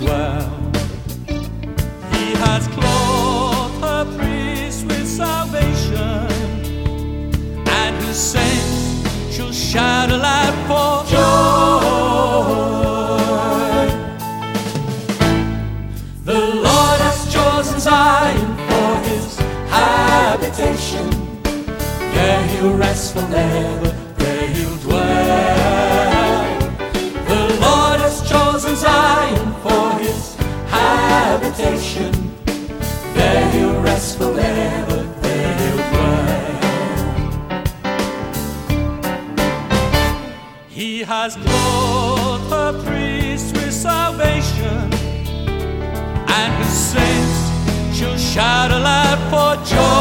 dwell. He has clothed her priests with salvation, and his saints shall shout aloud for joy. The Lord has chosen Zion for his habitation. There he'll rest forever, there he'll dwell. The Lord has chosen Zion for his habitation. There he'll rest forever, there he'll dwell. He has clothed her priests with salvation, and his saints shall shout aloud for joy.